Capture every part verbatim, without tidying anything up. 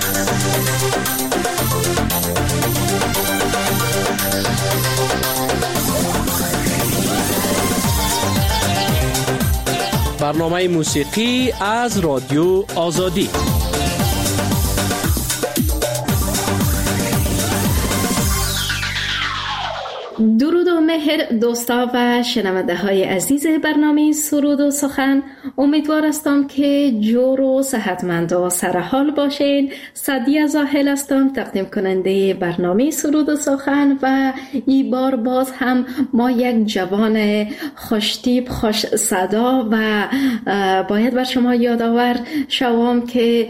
برنامه موسیقی از رادیو آزادی. درود و مهر دوستا و شنونده های عزیز برنامه سرود و سخن. امیدوار هستم که جور و صحتمند و سرحال باشین. سعدیه زاهل هستم، تقدیم کننده برنامه سرود و سخن، و این بار باز هم ما یک جوان خوشتیپ خوش صدا و باید بر شما یادآور شوم که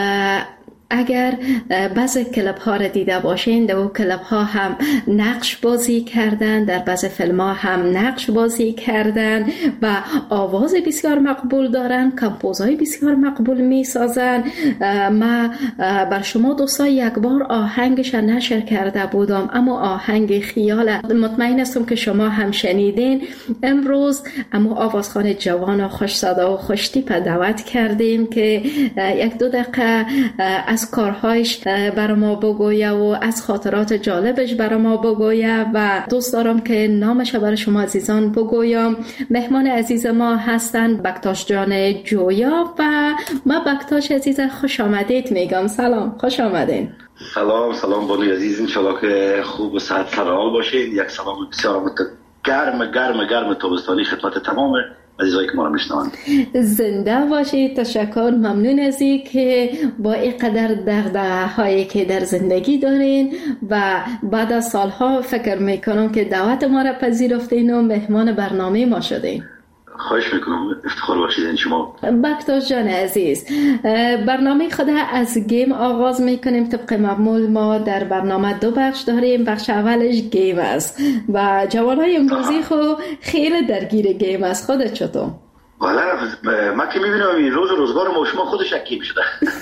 اگر بعضی کلپ ها را دیده باشین، در اون کلپ ها هم نقش بازی کردن، در بعضی فیلم ها هم نقش بازی کردن و آواز بسیار مقبول دارن، کمپوزهای بسیار مقبول می سازن. ما بر شما دوستا یک بار آهنگش نشر کرده بودم، اما آهنگ خیال، مطمئن هستم که شما هم شنیدین. امروز اما آوازخوان جوان و خوش صدا و خوش تیپ دعوت کردیم که یک دو دقیقه از کارهایش برای ما بگویه و از خاطرات جالبش برای ما بگویه و دوست دارم که نامش برای شما عزیزان بگویم. مهمان عزیز ما هستن بکتاش جان جویا و ما بکتاش عزیز خوش آمدید میگم. سلام، خوش آمدین. سلام سلام بانوی عزیز، انشالله که خوب و صحت سرحال باشید. یک سلام بسیار گرم گرم گرم تابستانی خدمت تمام عزیزایی که ما رو میشنوند. زنده باشید. تشکر، ممنون از این که با اینقدر دغدغه هایی که در زندگی دارین و بعد از سالها فکر میکنم که دعوت ما را پذیرفتین و مهمان برنامه ما شدین. خواهش میکنم، افتخار باشید شما. بکتاش جان عزیز، برنامه خود از گیم آغاز میکنیم. طبق معمول ما در برنامه دو بخش داریم. بخش اولش گیم است و جوانای امروزی خو خیلی درگیر گیم است. خودت چطور؟ والا ما که میبینم این روز و روزگار ما شما خودش اکیم شده.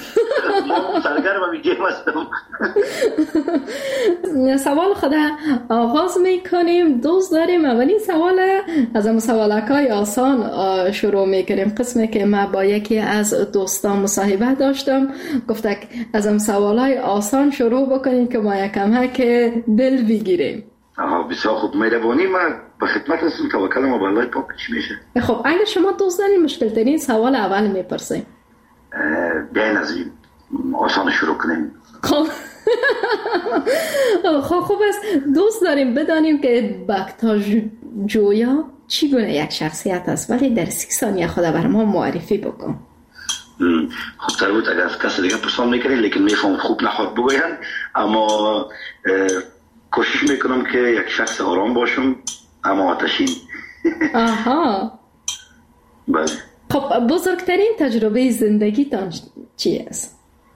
ما سرگرم هم گیم هستم. سوال خود آغاز میکنیم. دوست داریم اولین سوال از هم سوالکای آسان شروع میکنیم. قسمی که ما با یکی از دوستان مصاحبه داشتم، گفته از هم سوالای آسان شروع بکنیم که ما یکم که دل بگیریم. آها بسیار خوب، مهربانی. ما به خدمت هستم. توکل ما به الله پاک. چی میشه؟ خب اگر شما دوست دارین مشکل ترین سوال اول میپرسیم. بیاین از این آسان شروع کنیم. خب خب خوب است. دوست داریم بدانیم که بکتاش جویا چی گونه یک شخصیت است، ولی در سی ثانیه خود بر ما معرفی بکن. خب تر بود اگر از کسی دیگه پرسان میکنین، لیکن میفهم خوب نخواد بگوین، اما کوشش میکنم که یک شخص آرام باشم اما آتشین. آها. بله. خب بزرگترین تجربه زندگیتان چی است؟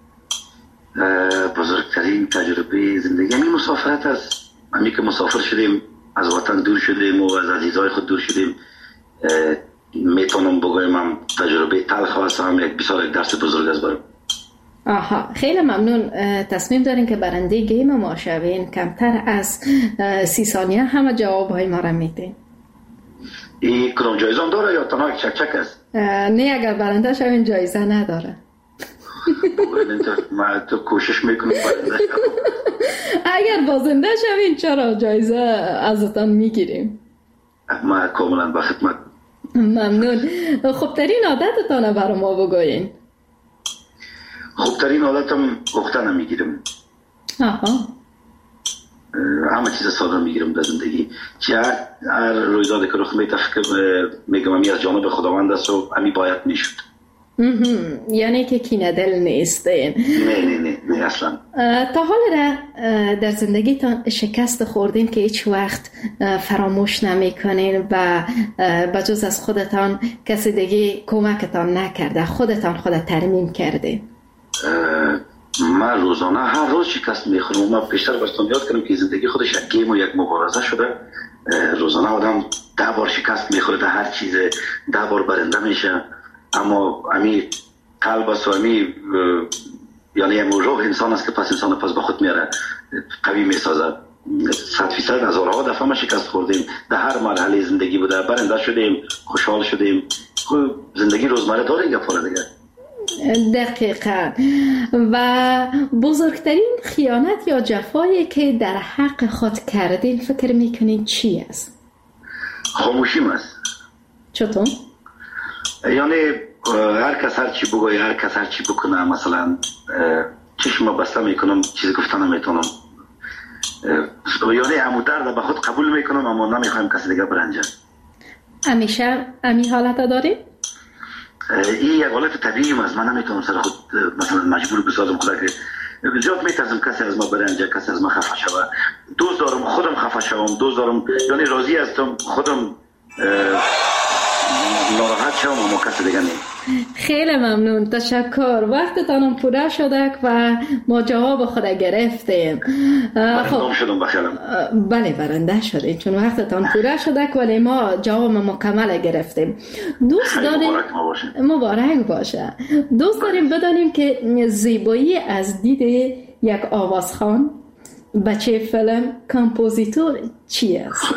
بزرگترین تجربه زندگی همین مسافرت است. همین که مسافر شدیم، از وطن دور شدیم و از عزیزای خود دور شدیم. میتونم بگویم هم تجربه تلخ است، هم یک بسیار یک درس بزرگ است برام. آها، خیلی ممنون. تصمیم دارین که برنده گیم ما شوین. کمتر از سی ثانیه همه جواب های ما را میدین. این کدام جایزه هم داره یا تنها یک چک چک است؟ نه، اگر برنده شوین جایزه نداره. ما تو کوشش میکنم برنده شوم. اگر بازنده شوین چرا جایزه ازتان میگیریم. ما کاملا با خدمت. ممنون. خوبترین عادتتان برای ما بگوین. خوبترین عادتم اختنم میگیرم. آها. همه چیز ساده میگیرم در زندگی. چه هر رویدادی که رخ میده فکر میگم امی از جانب خداوند است و امی باید میشد. یعنی که کینه دل نیستین. نه نه نه نه اصلا. تا حال را در زندگیتان شکست خوردین که هیچ وقت فراموش نمیکنین و بجز از خودتان کسی دیگه کمکتان نکرده، خودتان خودت ترمیم کردین؟ من روزانه هر روز شکست میخورم. من پیشتر باشتم یاد کردم که زندگی خودش یک گیم و یک مبارزه شده. روزانه آدم ده بار شکست میخوره در هر چیز، ده بار برنده میشه، اما امی قلب است و امی یعنی امو روح انسان است که پس انسان پس به خود میاره، قوی میسازه. صد فیصد هزارها دفعه ما شکست خوردیم، در هر مرحله زندگی بوده، برنده شدیم، خوشحال شدیم. خب زندگی روزمره داره گفاره دیگه. دقیقاً. و بزرگترین خیانت یا جفایی که در حق خود کردین فکر میکنین چی است؟ خاموشیم است. چطور؟ یعنی هر کس هر چی بگوی، هر کس هر چی بکنه، مثلا چشم بسته میکنم، چیزی گفتن نمیتونم، یعنی امو درد به خود قبول میکنم اما نمیخوایم کسی دیگه برنجه. همیشه امی حالت داری؟ این یک حالت طبیعی است. من نمیتونم سر خود مثلا مجبور بسازم خدا که جات میتازم کسی از ما برنجه، کسی از ما خفه شوه. دوست دارم خودم خفه شوم، دوست دارم یعنی راضی هستم خودم ناراحت شوم اما کسی دیگه نیم. خیلی ممنون، تشکر. وقتتانم پوره شده و ما جواب خود گرفتیم. خب شدم بخیرم. بله برنده شدید چون وقتتان پوره شده ولی ما جواب مکمل گرفتیم. دوست داریم مبارک ما باشه. مبارک باشه. دوست داریم بدانیم که زیبایی از دید یک آوازخوان، بچه فیلم، کامپوزیتور چی است؟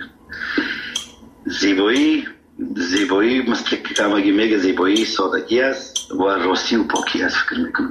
زیبایی زیبایی مثل که همگی میگه زیبایی سادگی است و راستی و پاکی است. فکر میکنم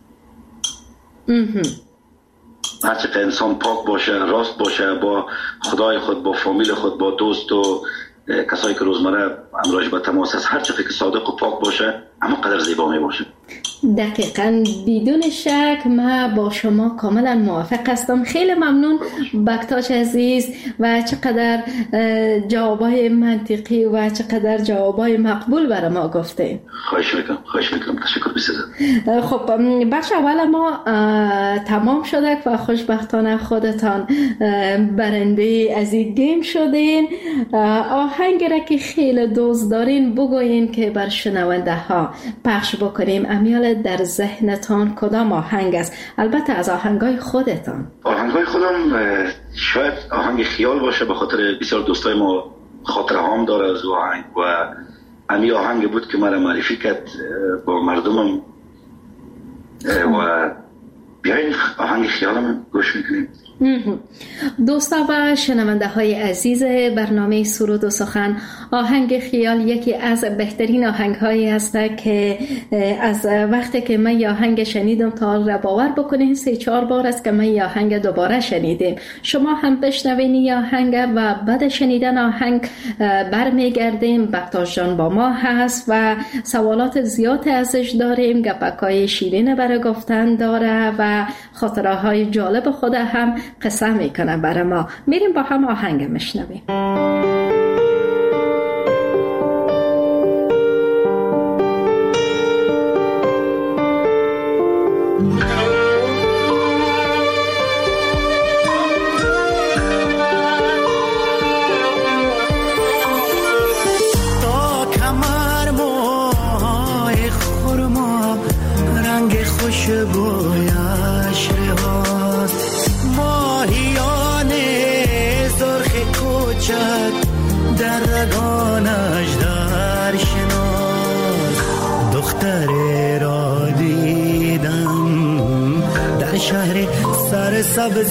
هرچه انسان پاک باشه، راست باشه با خدای خود، با فامیل خود، با دوست و کسایی که روزمره امراش به تماس است، هرچه که صادق و پاک باشه اما قدر زیبا می باشه. دقیقاً، بدون شک ما با شما کاملا موافق هستم. خیلی ممنون بکتاش عزیز و چقدر جوابای منطقی و چقدر جوابای مقبول برای ما گفتین. خواهش میکنم خواهش میکنم تشکر بسیار. خب بخش اول ما تمام شده و خوشبختانه خودتان برنده از این گیم شدین. آهنگی را که خیلی دوست دارین بگوین که بر شنونده ها پخش بکنیم. امیال در ذهنتان کدام آهنگ است؟ البته از آهنگای خودتان. آهنگای خودم شاید آهنگ خیال باشه، به خاطر بسیار دوستای ما خاطره هام داره از آهنگ و امی آهنگ بود که مرا معرفی کرد با مردمم و بیاین آهنگ خیالم گوش میکنیم. دوستا و شنونده های عزیز برنامه سرود و سخن، آهنگ خیال یکی از بهترین آهنگ هایی هست که از وقتی که من یه آهنگ شنیدم تا را باور بکنین سه چهار بار است که من یه آهنگ دوباره شنیدم. شما هم بشنوین یه آهنگ و بعد شنیدن آهنگ برمیگردیم. بکتاش جان با ما هست و سوالات زیاد ازش داریم، گپکای شیرین برای گفتن داره و خاطره های جالب خود هم قصه میکنه برای ما. میریم با هم آهنگ میشنویم. تا کمر موهای خرما رنگ خوشبویش رهاست، ماهیانه سرخ کوچک در رگانش در شناس. دختر را دیدم در شهر سرسبز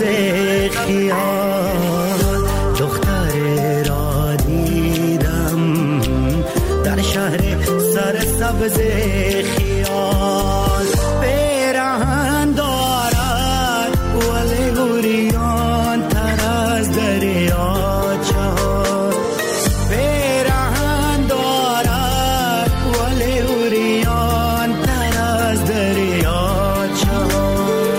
خیال، دختر را دیدم در شهر سرسبز خیال. پیراهن دارد ولی گریان تر از دریاچه ها، پیراهن دارد ولی گریان تر از دریاچه ها.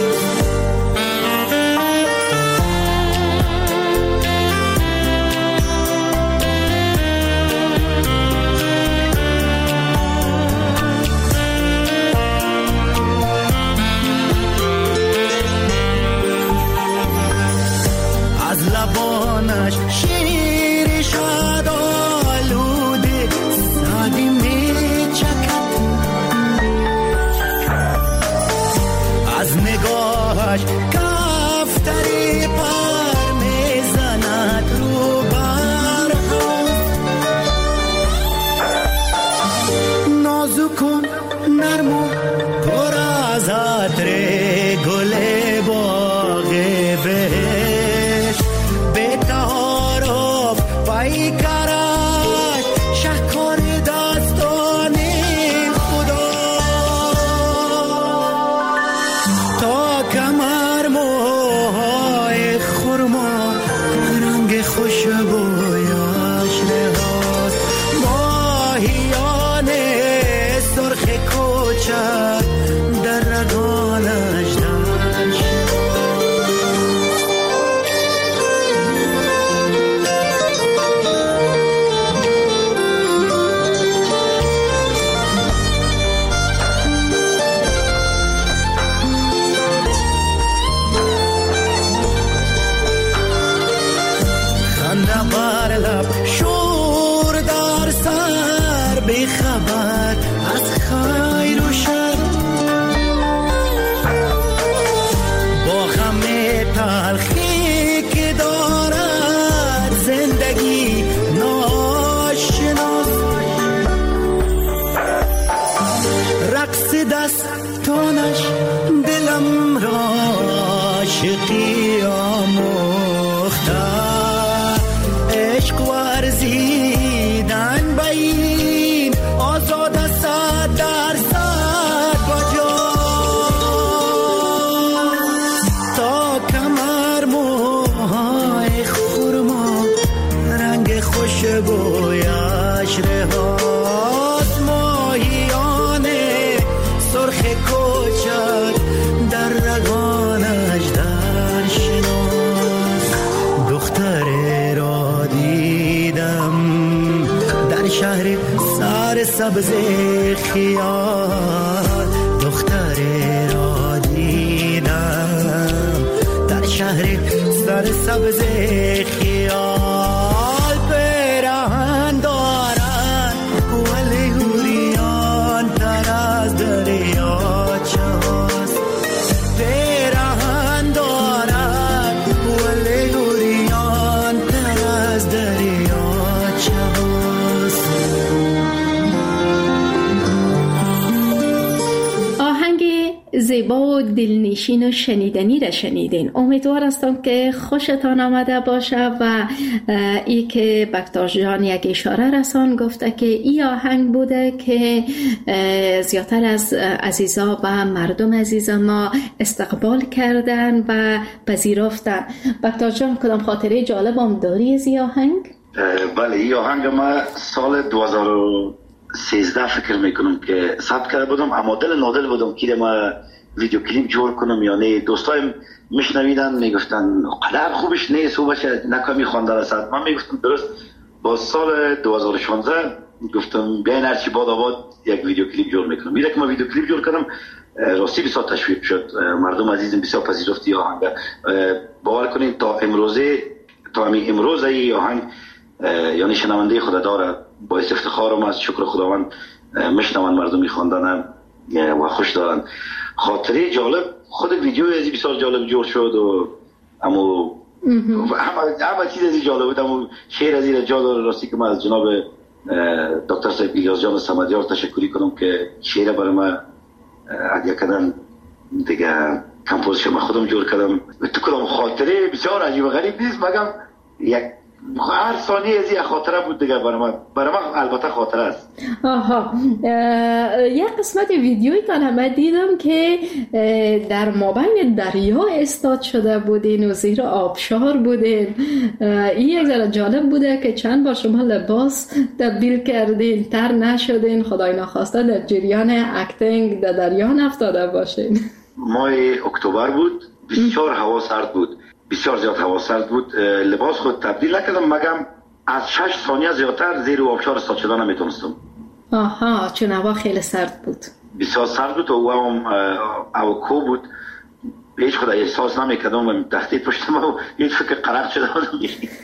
از لبانش شیر شد آلوده سادی می چکد، از نگاهش کفتری پر می زند رو برهم. نازک و نرم و پر از عطر گل باغ بهشت، به تعارف پیکرش شهکار دستان خدا. سبز خیال دختری را دیدم در شهر سر سبز خیال پیراهن دارد ولی اوریان تر از دریاچه هاست پیراهن دارد ولی اوریان تر از دریاچه هاست. آهنگ زیبا و دلنشین و شنیدنی را شنیدین. امیدوار هستم که خوشتان آمده باشه و ای که بکتاش جان یک اشاره رسان گفته که ای آهنگ بوده که زیادتر از عزیزا و مردم عزیز ما استقبال کردن و پذیرفتن. بکتاش جان کدام خاطره جالب هم داری از ای آهنگ؟ بله، ای آهنگ ما سال دو هزار و سیزده فکر میکنم که ثبت کرده بودم، اما دل نادل بودم که ما ویدیو کلیپ جور کنم. یعنی دوستایم میشنویدن میگفتن قدر خوبش نیست و باشه نکامی خوانده رسد. من میگفتم درست. با سال دو هزار و شانزده گفتم بیاین هرچی باد آباد یک ویدیو کلیپ جور میکنم. میره که ما ویدیو کلیپ جور کردم، راستی بسیار تشویق شد، مردم عزیزم بسیار پذیرفتی آهنگ. باور کنین تا امروزه تا همین امروز ای آهنگ یعنی شنونده خدا داره. باعث افتخارم است، شکر خداوند میشنون مردم میخواندن و خوش دارن. خاطره جالب خود ویدیو ازی بسیار جالب جور شد و اما همه چیز ازی جالب بود. اما شعر ازی را جالب راستی که من از جناب دکتر صاحب الیاس جان صمدیار تشکری کنم که شعر برای من هدیه کردن دیگه. کمپوزیشن من خودم جور کردم. تو کدام خاطره بسیار عجیب و غریب نیست مگم یک هر ثانیه از یک خاطره بود دیگه. برای من برای من البته خاطره است. آها، یک قسمت ویدیویی که من دیدم که در مابین دریا استاد شده بودین و زیر آبشار بودین. این یک ذره جالب بوده که چند بار شما لباس تبدیل کردین، تر نشدین، خدای نخواسته در جریان اکتینگ در دریا نفتاده باشین. ماه اکتبر بود، بسیار هوا سرد بود، بسیار زیاد هوا سرد بود. لباس خود تبدیل نکردم مگم از شش ثانیه زیادتر زیر آبشار استاد شدن نمیتونستم. آها، چون هوا خیلی سرد بود. بسیار سرد بود و هم اوکو بود. هیچ خود احساس نمیکردم و تحت پشتم و هیچ فکر قرار شده بودم.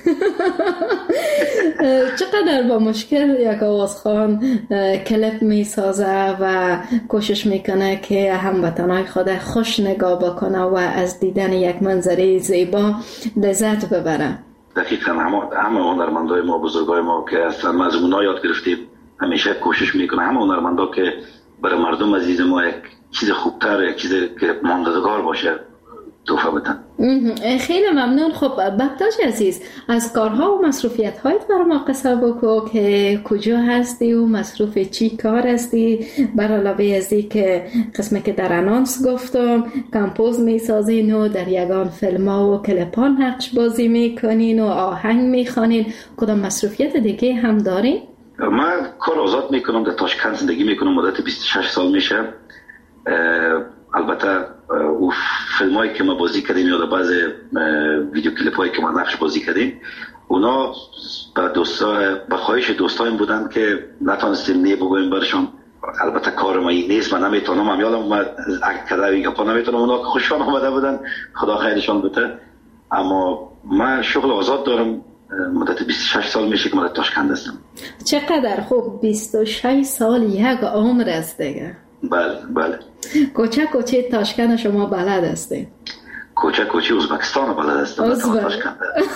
چقدر با مشکل یک آوازخوان کلیپ میسازه و کوشش میکنه که هموطنای خود خوش نگاه بکنه و از دیدن یک منظره زیبا لذت ببره. دقیقاً همه هنرمندای ما، بزرگای ما که اصلا ما از اونا یاد گرفتیم، همیشه کوشش میکنه همه هنرمندا که برای مردم عزیز ما یک چیز خوبتر، یک چیز که ماندگار باشه توفه بدن. خیلی ممنون. خب بکتاش عزیز، از کارها و مصروفیت هایت برای ما قصه بکو که کجا هستی و مصروف چی کار هستی؟ بر علاوه از این که قسمی که در انانس گفتم کمپوز میسازین و در یگان فیلم ها و کلیپا نقش بازی میکنین و آهنگ میخوانین، کدام مصروفیت دیگه هم دارین؟ من کار آزاد میکنم، در تاشکند زندگی میکنم، مدت بیست و شش سال میشه. البته او فیلم هایی که ما بازی کردیم یا بعض ویدیو کلیپ هایی که ما نقش بازی کردیم اونا با دوستا با خواهش دوستایم بودن که نتونستیم نه بگویم برشان. البته کار ما این نیست، من نمیتونم، من یادم ما اکت کرده یا پا نمیتونم. اونا که خوششان آمده بودن خدا خیرشان بده. اما من شغل آزاد دارم، مدت بیست و شش سال میشه که من تاشکند هستم. چقدر خوب، بیست و شش سال یک عمر است دیگه. بله بله. کوچه کوچه تاشکند شما بلد هستین؟ کوچه کوچه ازبکستان بلد هستم. تاشکند.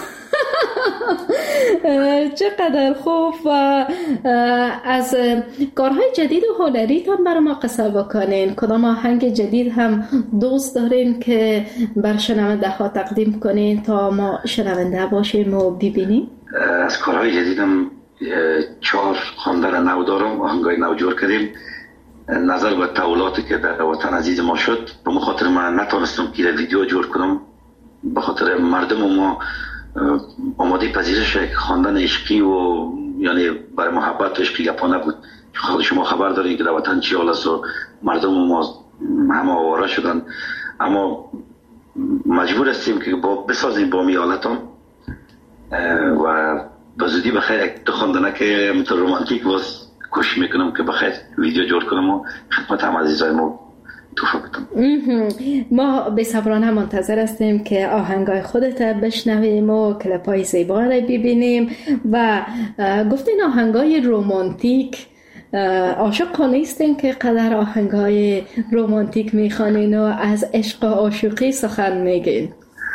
چقدر خوب. و از کارهای جدید و هنریتان برای ما قصه بکنین. کدام آهنگ جدید هم دوست دارین که بر شنونده ها تقدیم کنین تا ما شنونده باشیم و ببینیم؟ از کارهای جدیدم چهار خواندن نو دارم، آهنگای نو جور کردیم. نظر به تحولاتی که در وطن عزیز ما شد، به خاطر من نتونستم که ویدیو جور کنم، به خاطر مردم ما آماده پذیرش خواندن عشقی و یعنی برای محبت و عشقی گپا نبود. خود شما خبر دارین که در وطن چی حال است و مردم ما همه آواره شدن. اما مجبور هستیم که با بسازیم با می حالتان و به زودی بخیر یک دو خواندنه که مثل رومانتیک باز کوشش میکنم که بخیر ویدیو جور کنم و خدمت هم عزیزای ما توفیق بدم. ما به صبرانه منتظر هستیم که آهنگای خودت بشنویم و کلیپای زیبا رو ببینیم. و گفتین آهنگای رومانتیک، عاشق نیستین که قدر آهنگای رومانتیک میخوانین و از عشق و عاشقی سخن میگین؟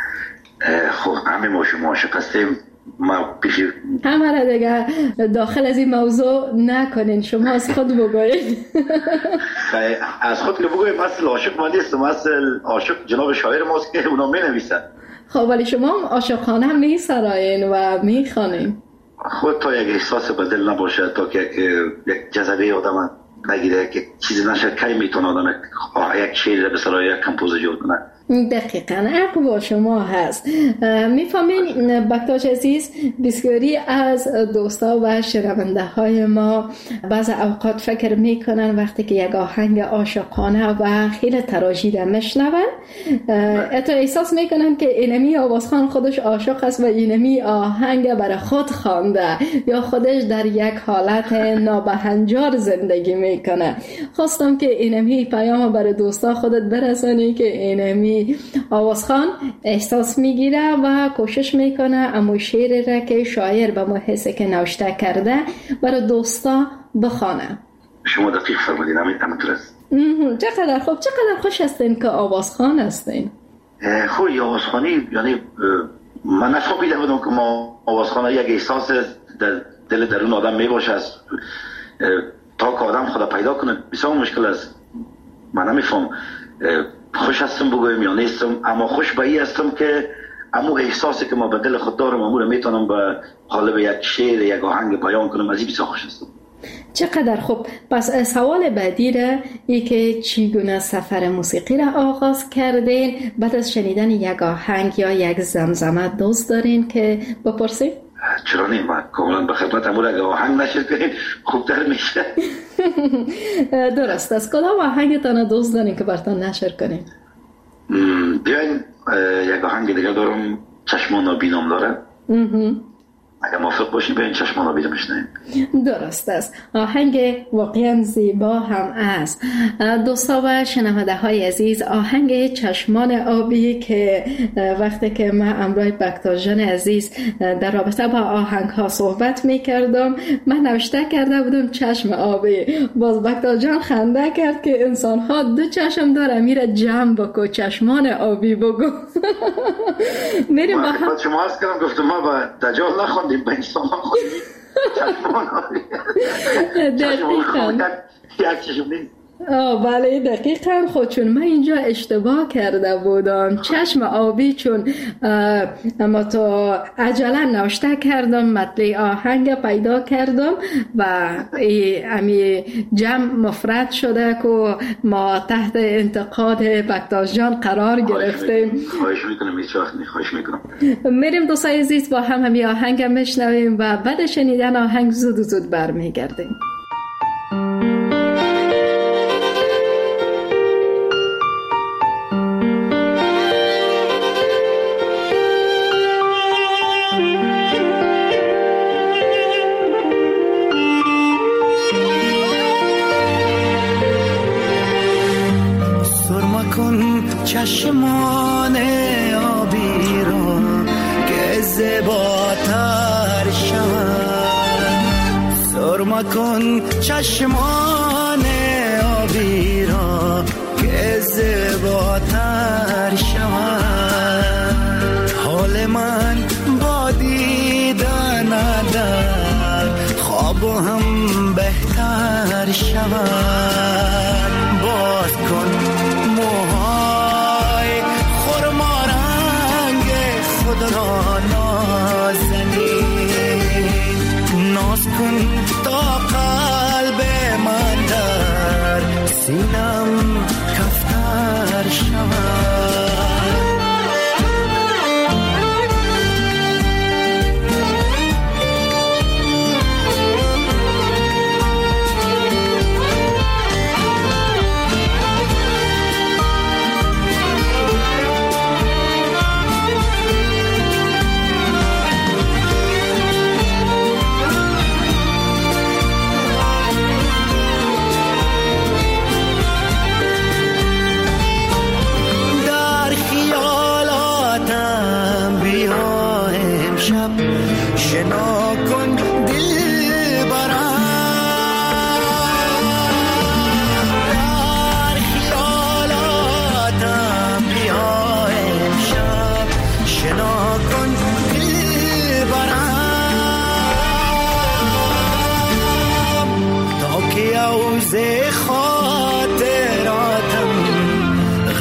خب همه ما شما عاشق هستیم. ما پیشی همه را دیگه داخل از این موضوع نکنین، شما از خود بگوین. از خود که بگویم اصل عاشق ما نیستم، اصل عاشق جناب شاعر ماست که اونا می نویسن. خب ولی شما هم عاشقانه می سرایین و می خوانین. خود تا یک احساس بدل نباشه، تا که یک جذبه آدم نگیره که چیزی نشه، کی میتونه آدم یک شعر به سرای یک کمپوز جور کنه. دقیقاً حق با شما هست. میفهمین بکتاش عزیز، بسیاری از دوستا و شنونده های ما بعض اوقات فکر میکنن وقتی که یک آهنگ عاشقانه و خیلی تراژیده میشنون، حتی احساس میکنن که اینمی آوازخوان خودش عاشق است و اینمی آهنگ برای خود خوانده یا خودش در یک حالت نابهنجار زندگی میکنه. خواستم که اینمی پیام برای دوستا خودت برسانی که اینمی آوازخوان احساس میگیره و کوشش میکنه اما شعر را که شاعر به محسه که نوشته کرده برای دوستا بخوانه. شما دقیق فرمودین، همینطور است. چقدر خوب، چقدر خوش هستین که آوازخوان هستین. خب آوازخوانی یعنی من نفهمیده بودم که ما آوازخوان یک احساس در دل درون آدم میباشه است تا که آدم خدا پیدا کنه بسیار مشکل است. من نمیفهم خوش هستم بگویم یا نیستم، اما خوش به این هستم که امو احساسی که ما به دل خود دارم امو رو میتونم به قالب یک شعر یک آهنگ بیان کنم. از این بسیار خوش هستم. چقدر خوب. پس سوال بعدی را ای که چگونه سفر موسیقی را آغاز کردین؟ بعد از شنیدن یک آهنگ یا یک زمزمه دوست دارین که بپرسید؟ چرا نیم؟ من کاملا به خدمت امو را آهنگ نشر کنیم خوبتر میشه. درست است. کدام آهنگتان دوست دارین که براتون نشر کنیم؟ بیاین یک آهنگ دیگه دارم، چشمان آبی نام داره. اگر موافق باشین بیاین چشمان آبی رو بشنویم. درست است. آهنگ واقعا زیبا هم است. دوستا و شنونده های عزیز، آهنگ چشمان آبی که وقتی که من امروی بکتاش جان عزیز در رابطه با آهنگ ها صحبت می کردم، من نوشته کرده بودم چشم آبی. باز بکتاش جان خنده کرد که انسان ها دو چشم داره، میره جمع بکو چشمان آبی بگو. میریم با هم. شما هست کردم گفتم ما با دجال نخوندیم به انسان ها خوندیم چشمان آبی. دقیقا یک چشم نیست. آه بله دقیقا. خود چون من اینجا اشتباه کرده بودم، چشم آبی، چون اما تو عجله نوشته کردم مطلع آهنگ پیدا کردم و امی جمع مفرد شده که ما تحت انتقاد بکتاش جان قرار گرفتیم. خواهش میکنم هیچ وقت نی خواهش میکنم. میریم دوستای عزیز با هم همی آهنگ میشنویم و بعد شنیدن آهنگ زود زود برمیگردیم. چشمان آبی را که زیباتر شود، سرما کن چشمان آبی را که زیباتر شود. حال من با دیدن در خواب هم بهتر شود. باز کن موهای خرما رنگ خود را نازنین، ناز کن تا قلب من در سینم کفتر شود.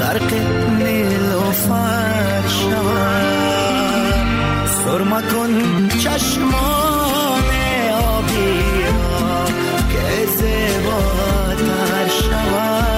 برق نیلوفر شود. سرما کن چشمان آبی را که زیباتر شود.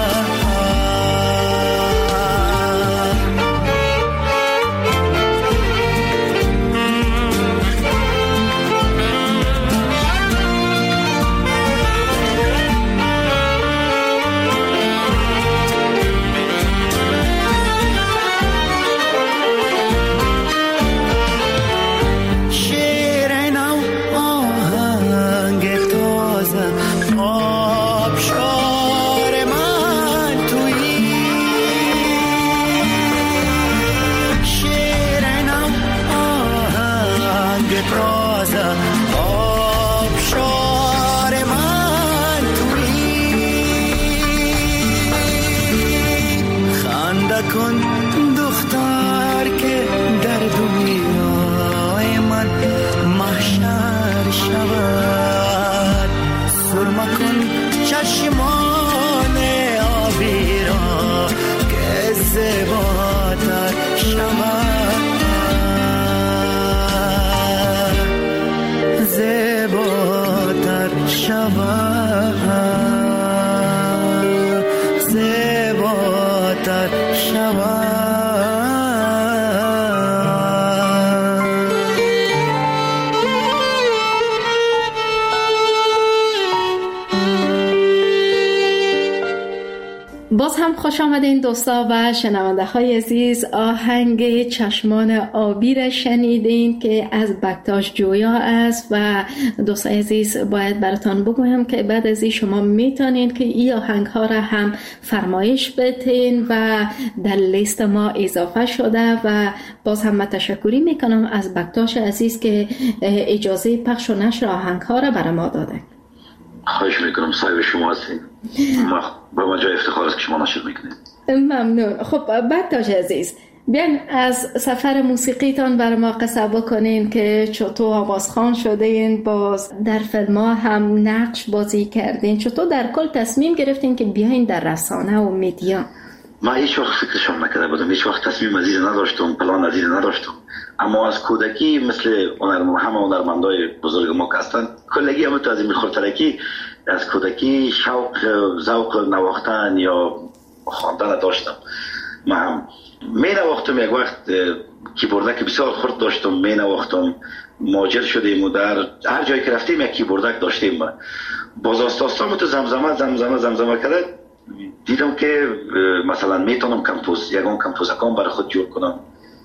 باز هم خوش آمدین دوستا و شنونده های عزیز. آهنگ چشمان آبی را شنیدین که از بکتاش جویا است و دوستای عزیز باید براتان بگویم که بعد از این شما میتونین که این آهنگ ها را هم فرمایش بدین و در لیست ما اضافه شده و باز هم تشکری میکنم از بکتاش عزیز که اجازه پخش و نشر آهنگ ها را برای ما داده. خواهش میکنم، صاحب شما هستین. ما با ما جای افتخار است که شما نشر میکنید. ممنون. خب بکتاش عزیز، بیاین از سفر موسیقیتان برای ما قصه بکنین که چطور آوازخوان شدین، باز در فیلم ها هم نقش بازی کردین، چطور در کل تصمیم گرفتین که بیاین در رسانه و میدیا؟ ما هیچ وقت فکرشم نکرده بودم، هیچ وقت تصمیم عزیز نداشتم، پلان عزیز نداشتم، اما از کودکی مثل هنرمند همه هنرمندای بزرگ ما که هستند کلگی هم تو از این خورترکی از کودکی شوق ذوق نواختن یا خواندن داشتم. ما هم می نواختم، یک وقت کیبوردک بسیار خرد داشتم، می نواختم، ماجر شدیم و در هر جایی که رفتیم یک کیبوردک داشتیم. باز آستاستام تو زمزمه زمزمه زمزمه کرد دیدم که مثلا میتونم کمپوز یکم کمپوزکان برای خود جور کنم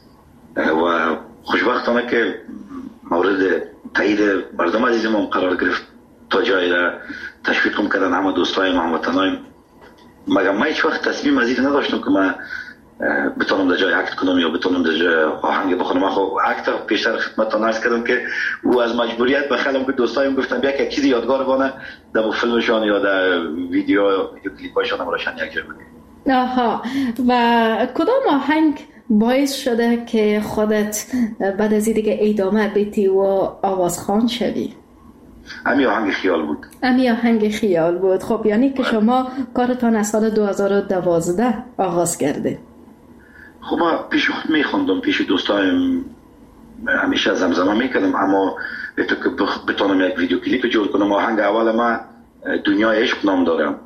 و خوشبختانه که مورد تایید مردم عزیزم قرار گرفت، تا جایی را تشویقم کردن همه دوستای ما، هموطنایم. مگر من هیچ وقت تصمیم عزیز نداشتم که من بتونم در جای اکت کنم یا بتونم در جای آهنگ بخونم. من خب اکت پیشتر خدمتتان عرض کردم که او از مجبوریت بخلم که دوستایم گفتم یک یک چیزی یادگار بانه در فیلمشان یا در ویدیو ویدیو کلیپاشان هم روشن یک جای بگیم. آها، و کدام آهنگ باعث شده که خودت بعد از دیگه ادامه بدی و آوازخوان شوی؟ امی آهنگ خیال بود. امی آهنگ خیال بود. خب یعنی که شما کارتان از سال دو هزار و دوازده آغاز کرده. خب ما پیش خود میخوندم، پیش دوستایم همیشه زمزمه میکردم، اما بهتو که بتونم یک ویدیو کلیپ جور کنم. آهنگ اول ما دنیای عشق نام دارم.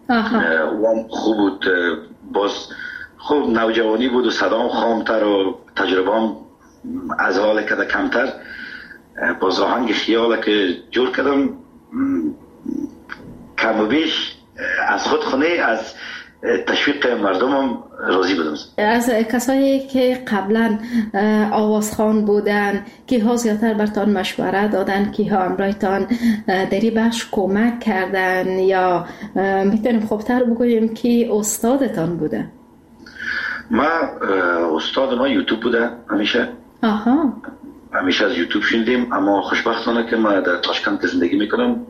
و خوب بود، باز خوب نوجوانی بود و صدام خامتر و تجربه‌ام از حال کده کمتر. باز آهنگ خیاله که جور کردم کم و بیش از خود خونه از تشویق مردمم راضی بودم. از کسایی که قبلا آوازخوان بودن که ها زیادتر برتان مشوره دادن، که ها امرایتان دری بخش کمک کردن، یا میتونیم خوبتر بگوییم که استادتان بوده؟ ما استاد ما یوتیوب بوده همیشه. آها، همیشه از یوتیوب شنیدیم، اما خوشبختانه که ما در تاشکند زندگی میکنم.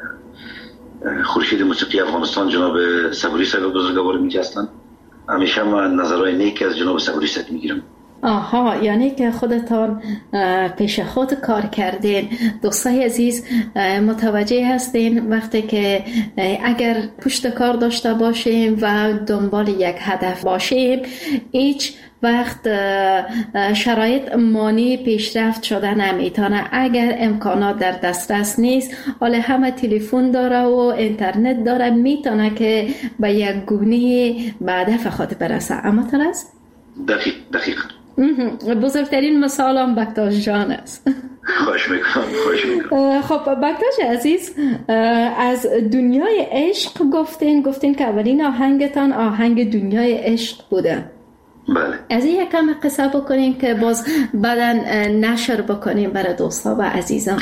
خورشید موسیقی افغانستان جناب صبوری صاحب بزرگوار میگه هستن، همیشه ما نظرهای نیک از جناب صبوری صاحب میگیرم. آها، یعنی که خودتان پیش خود کار کردین. دوستای عزیز متوجه هستین وقتی که اگر پشت کار داشته باشیم و دنبال یک هدف باشیم، هیچ وقت شرایط مانی پیشرفت شده نمیتونه. اگر امکانات در دسترس نیست، حالا همه تلفن داره و اینترنت داره، میتونه که به یک گونه به هدف خود برسه. اما ترس؟ دقیق دقیق بزرگترین مثال هم بکتاش جان است. خوش میکنم خوش میکنم. خب بکتاش عزیز، از دنیای عشق گفتین گفتین که اولین آهنگتان آهنگ دنیای عشق بوده. بله. از این یکم قصه بکنیم که باز بعداً نشر بکنیم برای دوستا و عزیزان.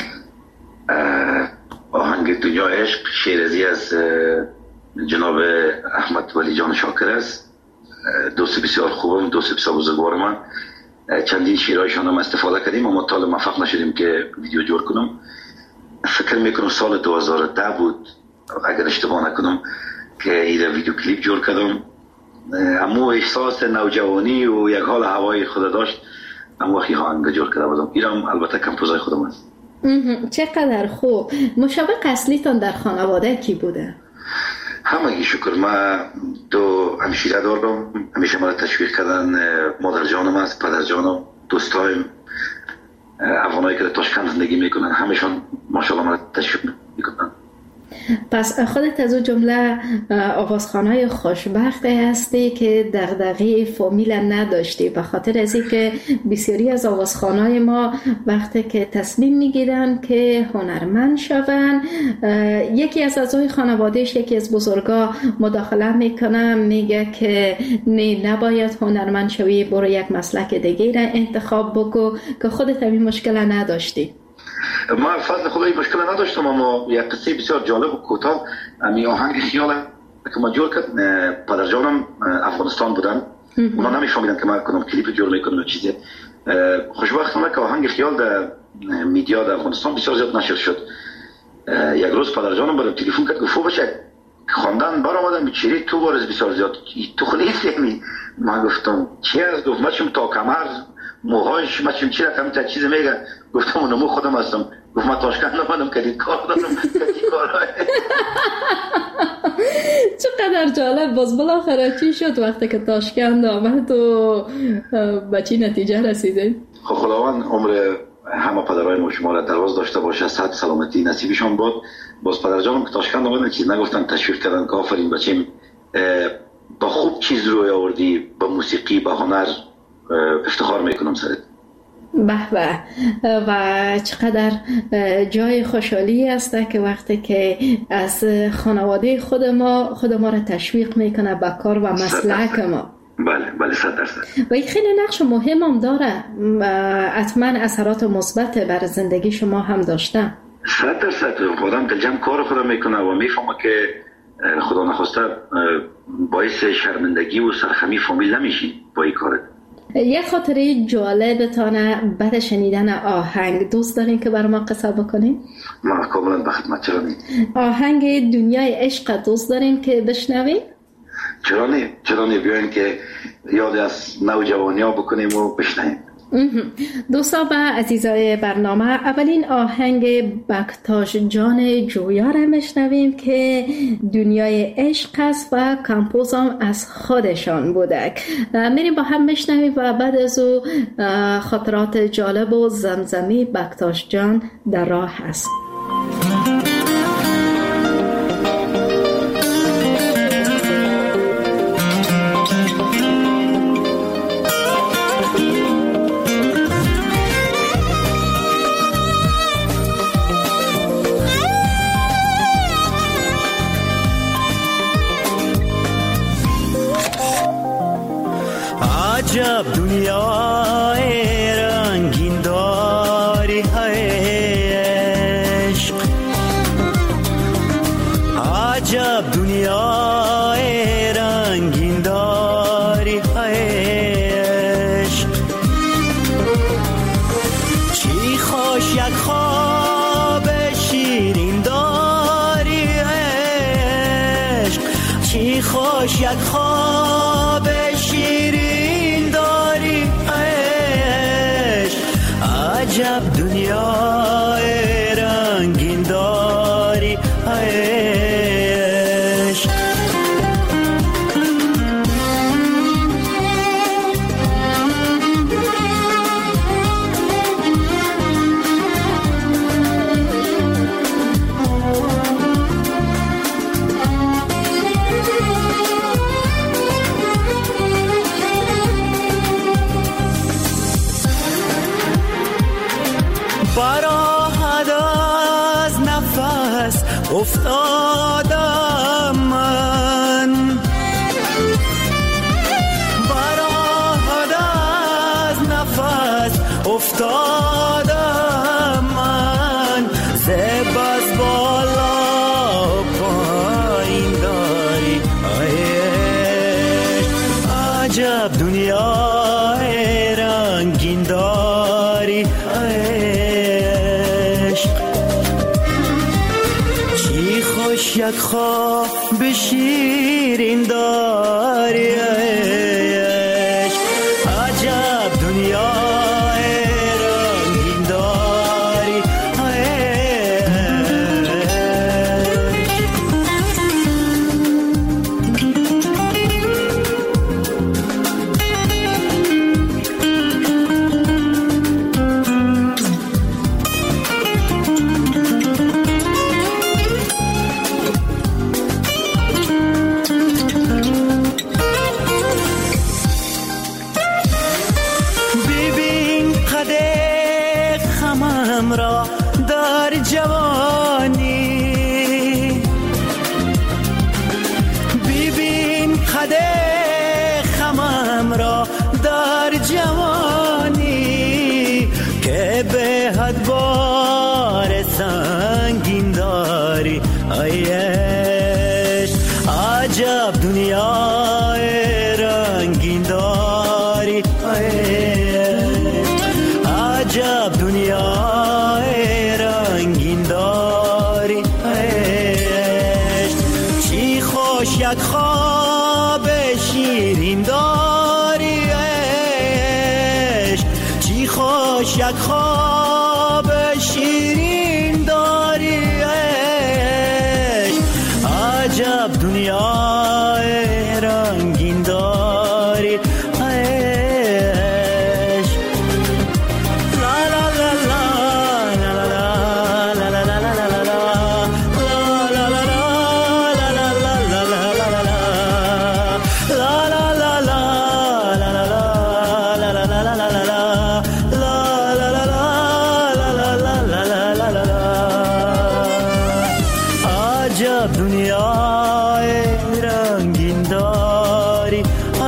آهنگ دنیای عشق شیرازی از جناب احمد ولی جان شاکر است. دوست بسیار خوبم، دوست بسیار بزرگوار من. چندین شیرایشان هم استفاده کردیم اما تا موفق نشدیم که ویدیو جور کنم. فکر میکنم سال دو هزار و ده بود اگر اشتباه نکنم که ایده ویدیو کلیپ جور کردم. اما احساس نوجوانی و یک حال هوای خود داشت، اما وقتی آهنگ جور کرده بودم. اینم البته کمپوزای خودم است. چقدر خوب. مشابه اصلیتان در خانواده کی بوده؟ همگی شکر. من دو همشیره دارم، همیشه مرا تشویق کردن. مادر جانم است، پدر جانم، دوستایم، افغانایی که در تاشکند زندگی میکنن، همشون ماشاءالله مرا تشویق میکنن. پس خودت از اون جمله آوازخوانای خوشبخته هستی که دغدغه فامیل نداشتی، به خاطر از اینکه بسیاری از آوازخوانای ما وقتی که تصمیم میگیرن که هنرمند شون، یکی از اعضای خانوادهش، یکی از بزرگا مداخله میکنه، میگه که نه نباید هنرمند شوی، برو یک مسلک دیگه را انتخاب بکو، که خودت این مشکل نداشتی. ما فضل خدایی مشکل نداشتم، اما یک قصه بسیار جالب و کوتاه. امی آهنگ خیال که ما جور کرد، پدر جانم افغانستان بودن، اونا نمیفهمیدن که ما کنم کلیپ جور میکنم و چیزی. خوشبختانه که آهنگ خیال در میدیا در افغانستان بسیار زیاد نشر شد. یک روز پدر جانم برام تلفن کرد، گفت بچه خواندن برآمدن بیچاره تو بارز بسیار زیاد تو خلیفی یعنی. من گفتم چی است؟ گفت من چم تا کمر موهاش من چم چی رقم تا چیز میگه. گفتم اونمو خودم هستم. گفت من تاشکند نمانم کدید کار دارم کدید کارهای. چقدر جالب. باز بالاخره چی شد وقتی که تاشکند آمد و به چی نتیجه رسیده؟ خب خداوند عمر همه پدرای ما شما را دراز داشته باشه، صحت سلامتی نصیبشون باد. باز پدر جانم که تاشکند آمدن چیز نگفتن، تشویق کردن که آفرین بچه‌م با خوب چیز روی آوردی، با موسیقی، با هنر افتخار میکنم سرت. به به. و چقدر جای خوشحالی است که وقتی که از خانواده خود ما خود ما را تشویق میکنه به کار و مسلک ما. بله بله صد درصد. و این خیلی نقش مهم هم داره، حتما اثرات مثبت بر زندگی شما هم داشته. صد درصد. خودم دلجم کار خودم میکنه و میفهمه که خدا نخواسته باعث شرمندگی و سرخمی فامیل نمیشین با این کارت. یه خاطره جالبتانه بعد شنیدن آهنگ دوست دارین که برای ما قصه بکنین؟ ما کاملا به خدمت. چرا نیم؟ آهنگ دنیای عشق دوست دارین که بشنویم؟ چرا نیم؟ چرا نیم؟ بیاین که یاد از نوجوانی ها بکنیم و بشنویم. دوستا و عزیزای برنامه، اولین آهنگ بکتاش جان جویا را میشنویم که دنیای عشق است و کمپوز هم از خودشان بوده. میریم با هم میشنویم و بعد از او خاطرات جالب و زمزمی بکتاش جان در راه است. عجب دنیای رنگین داری عشق، عجب دنیای رنگین داری عشق. چی خوش یک خواب شیرین داری عشق، چی خوش یک خواب شیرین داری عشق. دنیای رنگین داری عشق. براحت از نفس افتادم من، براحت از نفس افتادم من. زب از بالا پایین داری عجب دنیای رنگین داری یک خواب شیرین داری عشق. عجب دنیای رنگین داری را در جوانی، ببین قد خمم را در جوانی که به حد بار سنگین داری عشق. عجب دنیای رنگین داری عجب دنیای رنگین داری عشق. چی خوش یک خواب شیرین داری عشق. چی خوش یک خواب شیرین داری عشق. عجب دنیای رنگین داری دنیای رنگین داری.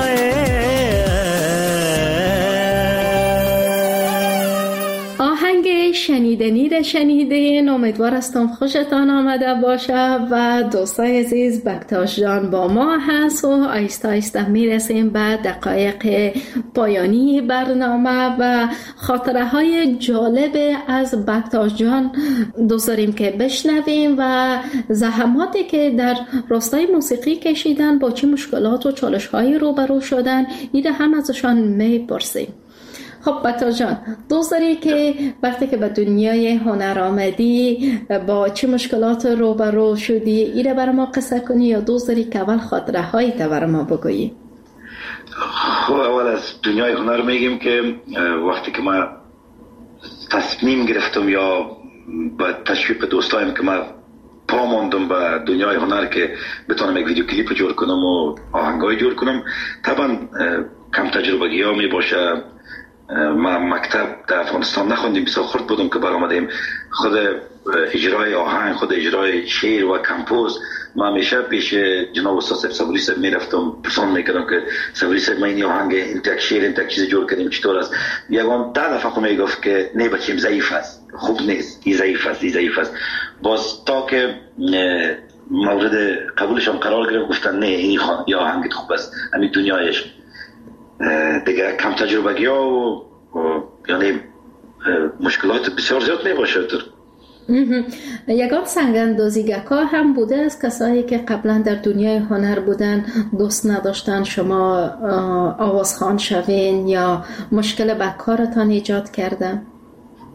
آهنگ شنیدنی را شنیدین. امیدوار هستم خوشتان آمده باشه و دوستای عزیز بکتاش جان با ما هست و آیسته آیسته میرسیم به دقایق پایانی برنامه و خاطره های جالب از بکتاش جان دوست داریم که بشنویم و زحماتی که در راستای موسیقی کشیدن، با چه مشکلات و چالش هایی روبرو شدن، ایده هم ازشان میپرسیم. خب بکتاش جان، دوست داری که وقتی که به دنیای هنر آمدی با چه مشکلات روبرو شدی ایره برای ما قصه کنی یا دوست داری که اول خاطره هایی تا برای ما بگویی؟ خب اول از دنیای هنر میگیم که وقتی که ما تصمیم گرفتم یا با تشویق دوستایم که ما پا ماندم به دنیای هنر که بتونم یک ویدیو کلیپ جور کنم و آهنگای جور کنم، طبعا کم تجربگی ها می باشه. ما مکتب در افغانستان نخوندیم، بسیار خرد بودم که برآمدیم. خود اجرای آهنگ، خود اجرای شعر و کمپوز ما همیشه پیش جناب استاد صبوری صاحب میرفتم، پرسان میکردم که صبوری صاحب ما این آهنگ این تک شعر این تک چیز جور کردیم چطور است؟ یگان ده دفعه خود میگفت که نه بچیم ضعیف است، خوب نیست، این ضعیف است، این ضعیف است. باز تا که مورد قبولشان قرار گرفت گفتن نه این یا آهنگت خوب است، همین دنیایش دیگه کم تجربگی ها و, و یعنی مشکلات بسیار زیاد می باشه. یگان سنگ‌اندازیگرها هم بوده از کسایی که قبلا در دنیای هنر بودن دوست نداشتن شما آوازخوان شوین یا مشکل به کارتان ایجاد کردن؟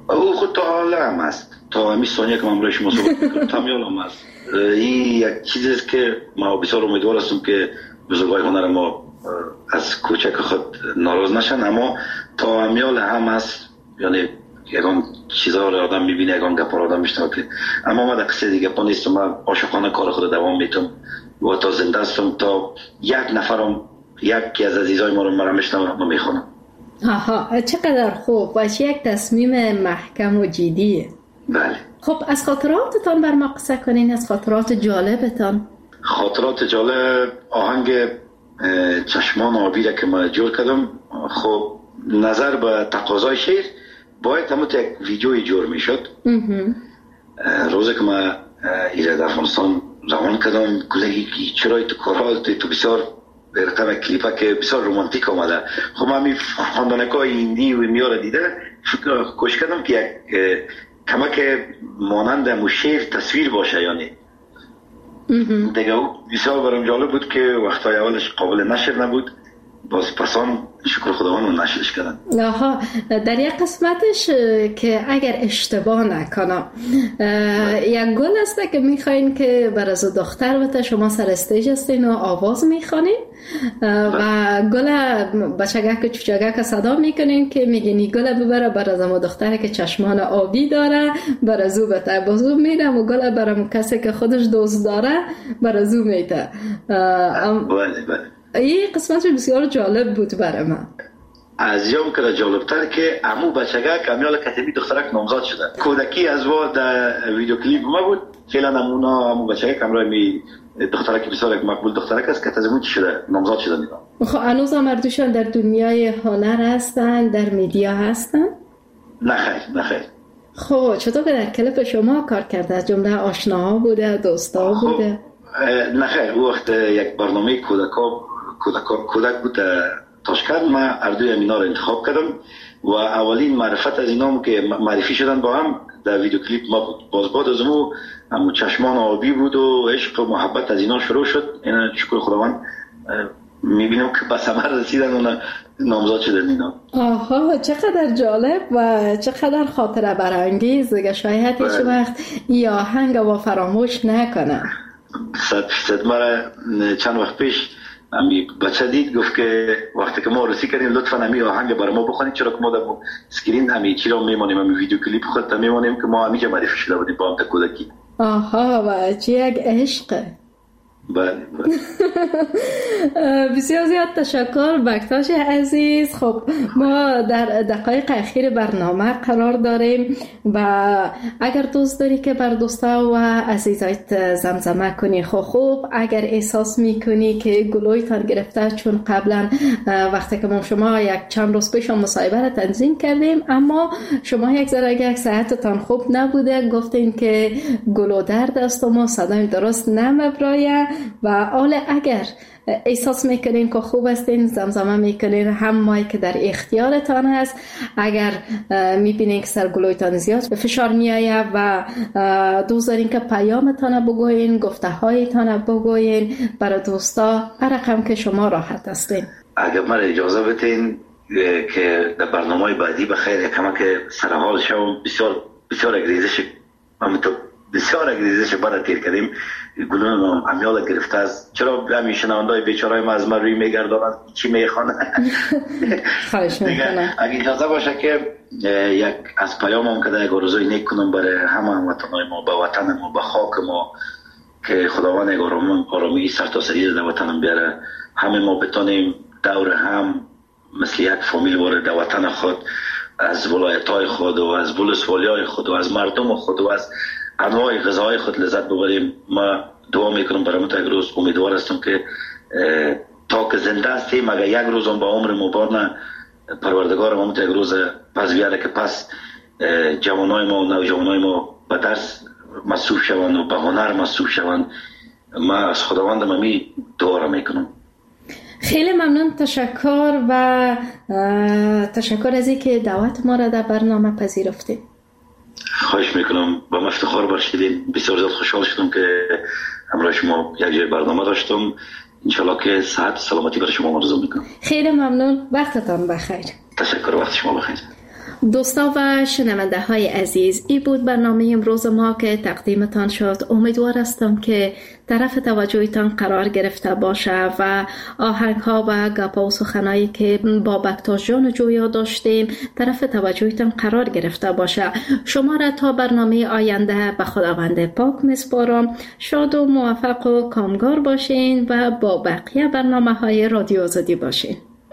او خود تا حالا هم است، تا همین ثانیه که من برای شما صحبت میکنم تمیال هم است. این یک چیزی است که ما بسیار امیدوار هستم که بزرگوار هنر ما از کوچک خود ناراض نشن، اما تا همیال هم است. یعنی یکان چیزها رو آدم میبینه، یکان گپا رو آدم میشنوه که اما ما در قصه دیگه پا نیستم. من عاشقانه کار خود دوام میتم و تا زنده هستم تا یک نفرم یکی از عزیزای ما رو مرا میشنوه ما میخونم. آها، چقدر خوب و چه یک تصمیم محکم و جدیه. بله. خب از خاطراتتان بر ما قصه کنین، از خاطرات جالبتان. خاطرات جالب آهنگ چشمان آبی را که ما جور کردم. خب نظر به تقاضای شعر باید همون یک ویدیوی جور میشد. روزی که ما ایره در افغانستان روان کردم گلگی چرای تو کارال تو بسیار برقم کلیپه که بسیار رومانتیک آمده. خب من می خاندانکای ایندی و میاره دیده کوشش کردم که یک کمک مانند مو شعر تصویر باشه. یعنی دیگه بسیار برام جالب بود که وقتای اولش قابل نشر نبود، باز پسان شکر خداوند رو نشرش کردن. آها، در یک قسمتش که اگر اشتباه نکنم یک گل است که میخواین که بر از دختر بته شما سر استیج هستین و آواز میخوانین و گل بچگک چوچگک صدا میکنین که میگین گل ببره بر از ما دختره که چشمان آبی داره بر از او بته بازو میدم و گل برام کسی که خودش دوست داره بر از او میته. بله بله. این قسمت بسیار جالب بود برای من. از یوم که جالبتر که امو بچگه کمیال کتبی دخترک نامزاد شده. کودکی از وا در ویدیو کلیپ ما بود. فعلا نمونا امو بچگه کمرای می دخترک بسیار یک مقبول دخترک است که تزمون چی شده نامزاد شده نینا. خب هنوز مردوشان در دنیای هنر هستن، در میدیا هستن؟ نه خیر نه خیر. خب چطور که در کلیپ شما کار کرده؟ از جمله آشناها بوده، دوستا بوده؟ نه خیر، او وقت یک برنامه کودکا کودک کودک بود تاشکند. من اردوی اینا رو انتخاب کردم و اولین معرفت از اینام که معرفی شدن با هم در ویدیو کلیپ ما بود. باز بعد از اون هم چشمان آبی بود و عشق و محبت از اینا شروع شد. اینا شکر خداوند میبینم که به ثمر رسیدن و نامزاد شدن اینا. آها، چقدر جالب و چقدر خاطره برانگیز که شاید هیچ وقت این آهنگ و فراموش نکنه. صد فیصد. مرا چند وقت پیش امی بچه دید گفت که وقتی که ما رسی کردیم لطفاً امی آهنگ برای ما بخونید، چرا که ما در اسکرین امی چی را میمانیم، امی ویدیو کلیپ خود میمانیم که ما همیشه معرفی شده بودیم با هم تا کودکی. آها، و چه یک عشقه. بله بله. بسیار زیاد تشکر بکتاش عزیز. خب ما در دقایق اخیر برنامه قرار داریم و اگر دوست داری که بر دوستا و عزیزایت زمزمه کنی خب خوب اگر احساس میکنی که گلویتان گرفته، چون قبلا وقتی که ما شما یک چند روز پیش مصاحبه را تنظیم کردیم اما شما یک ذره یک صحتتان خوب نبوده، گفتین که گلو درد است و ما صدای درست نمیبرایه و حالا اگر احساس میکنین که خوب هستین زمزمه میکنین هم مایی که در اختیارتان هست. اگر میبینین که سرگلویتان زیاد به فشار میایه و دوست دارین که پیامتان بگوین، گفته هایتان بگوین برای دوستا، هر رقم که شما راحت هستین. اگر من اجازه بدین که در برنامه بعدی بخیر کمک سرحال شوم. بسیار بسیار اگریزش من تو بسیار اگریزش برای تیر کردیم. گلون امیال گرفته است. چرا همین شنوندای بیچاره‌ی ما از من روی میگردانند چی میخوانه؟ خواهش میکنم اگه اجازه باشه که یک از پیامم که یک آرزوی نیک کنم برای همه هموطنای ما، به وطن ما، به خاک ما، که خداوند یک آرامی سرتاسری در وطنم بیاره. همه ما بتونیم دور هم مثل یک فامیل وارد وطن خود از ولایت‌های خود و از ولسوالی‌های خود و از مردم خود و از انواع غذاهای خود لذت ببریم. ما دعا میکنم برای ما تا یک روز امیدوار هستم که تا که زنده هستیم اگر یک روز هم با عمر مبارن پروردگار ما تا یک روز پس بیاره که پس جوانای ما و نوجوانای ما به درس مصروف شوند و به هنر مصروف شوند. ما از خداوند ممی دعا را میکنم. خیلی ممنون، تشکر و تشکر از اینکه دعوت ما را در برنامه پذیرفتید. خواهش میکنم، با افتخار باشیدین. بسیار زیاد خوشحال شدم که همراه شما یک جای برنامه داشتم. انشالله که صحت و سلامتی برای شما آرزو میکنم. خیلی ممنون، وقتتان بخیر. تشکر، وقت شما بخیر. دوستا و شنونده های عزیز، این بود برنامه امروز ما که تقدیمتان شد. امیدوار هستم که طرف توجهتان قرار گرفته باشه و آهنگ ها و گپا و سخنایی که با بکتاش جان جویا داشتیم طرف توجهتان قرار گرفته باشه. شما را تا برنامه آینده به خداوند پاک میسپارم. شاد و موفق و کامگار باشین و با بقیه برنامه های رادیو آزادی باشین.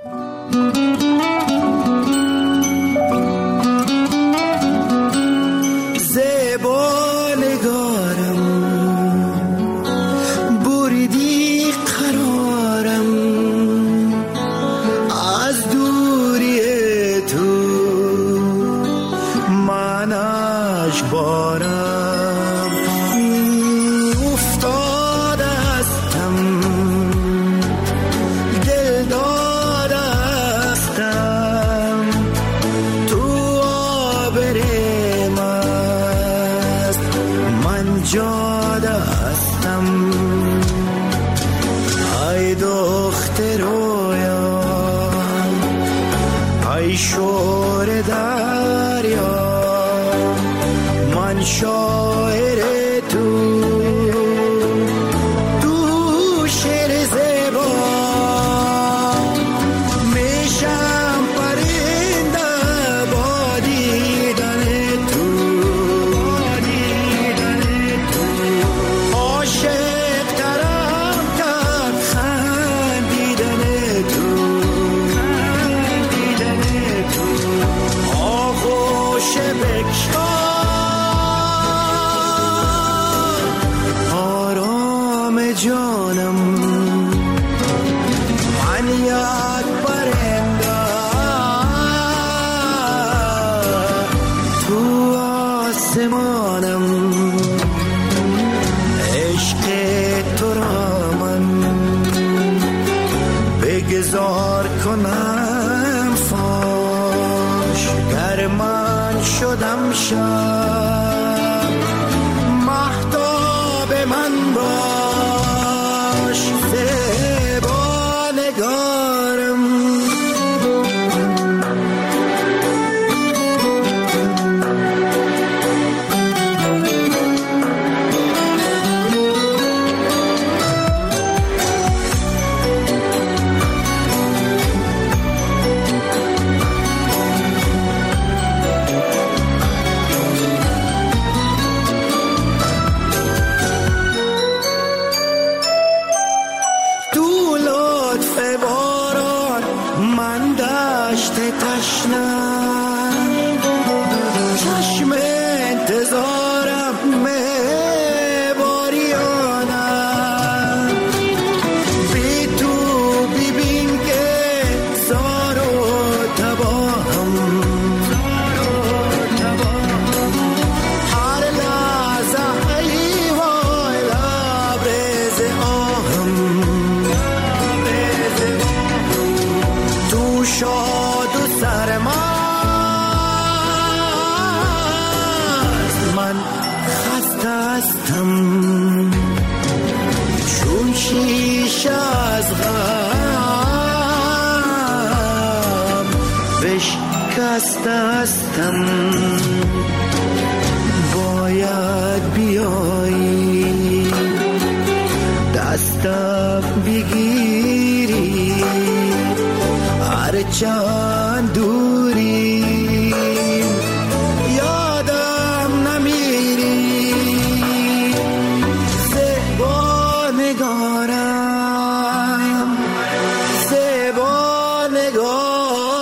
هستم باید بیایی دستم بگیری هرچند دوری یادم نمیری زیبا نگارم زیبا نگارم.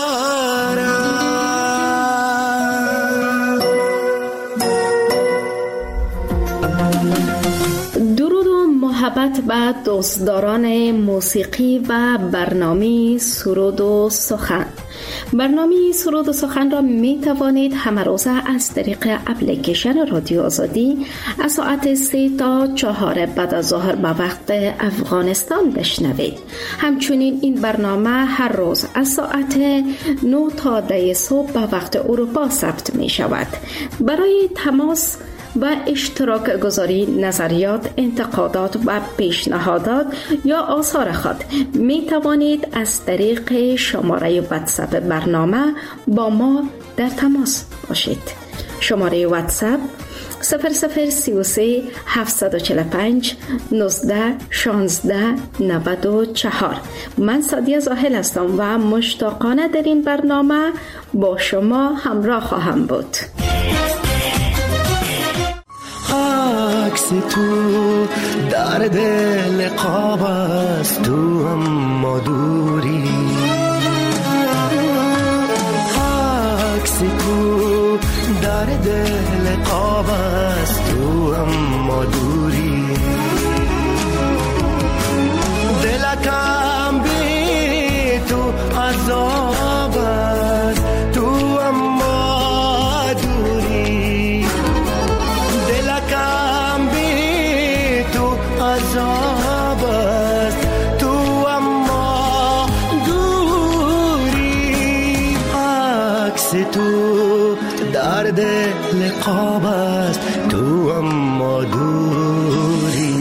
محبت به دوستداران موسیقی و برنامه سرود و سخن. برنامه سرود و سخن را می توانید همه روزه از طریق اپلیکیشن رادیو آزادی از ساعت سه تا چهار بعد از ظهر به وقت افغانستان بشنوید. همچنین این برنامه هر روز از ساعت نه تا ده صبح به وقت اروپا ثبت می شود. برای تماس و اشتراک گذاری نظریات، انتقادات و پیشنهادات یا آثار خود می توانید از طریق شماره واتساپ برنامه با ما در تماس باشید. شماره واتساپ صفر صفر سی و سه هفتصد و چهل و پنج نوزده شانزده نود و چهار. من سادیه زاهل هستم و مشتاقانه در این برنامه با شما همراه خواهم بود. عکس تو در دل قاب است، تو اما دوری. عکس تو در دل قاب است، تو اما دوری. دلکم بی تو عذاب است، تو اما دوری. دلکم بی تو عذاب است، تو اما دوری. عکس تو در دل قاب است، تو اما دوری.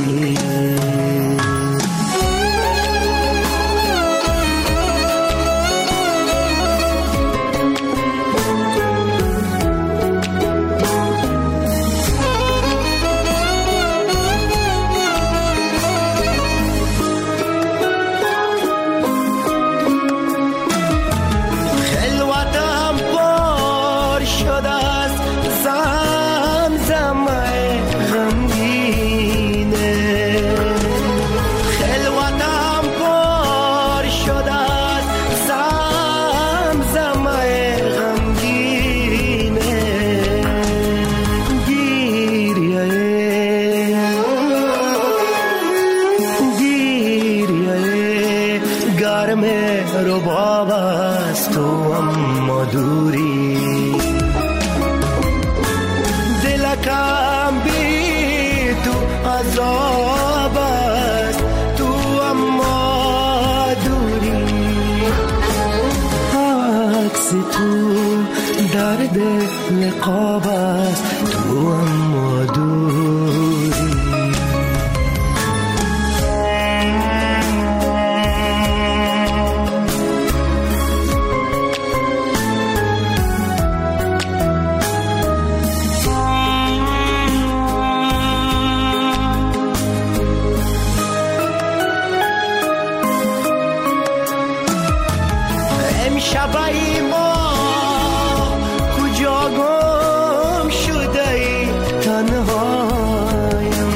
نقاب است، تو اما دوری. امشب ما کجا گم شده ای تنهایم.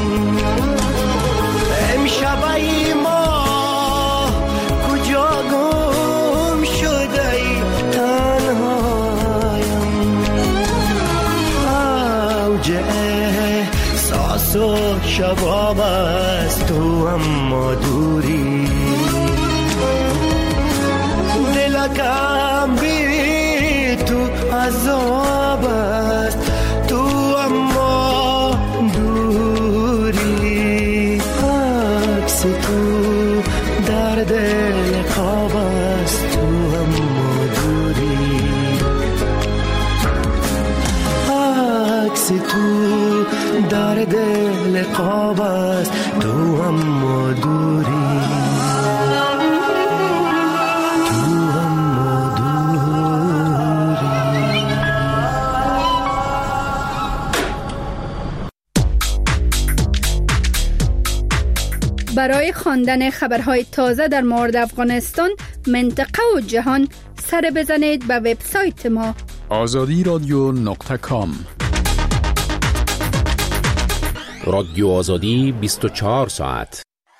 امشب ما کجا گم شده ای تنهایم. اوج احساس و شباب است، تو اما دوری. دلکم بی تو عذاب است، تو اما دوری. عکس تو در دل خواب است، تو اما دوری. عکس تو در دل خواب است، تو اما دوری. برای خواندن خبرهای تازه در مورد افغانستان، منطقه و جهان، سر بزنید به وبسایت ما آزادی رادیو نقطه کام. رادیو آزادی بیست و چهار ساعت.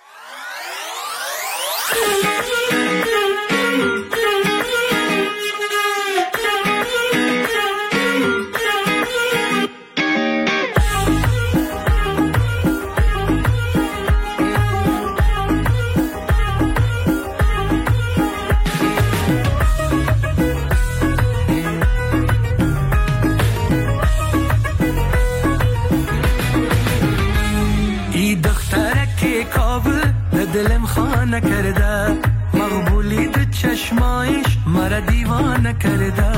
دلم خانه کرده، مقبولی ده چشمایش مرا دیوانه کرده.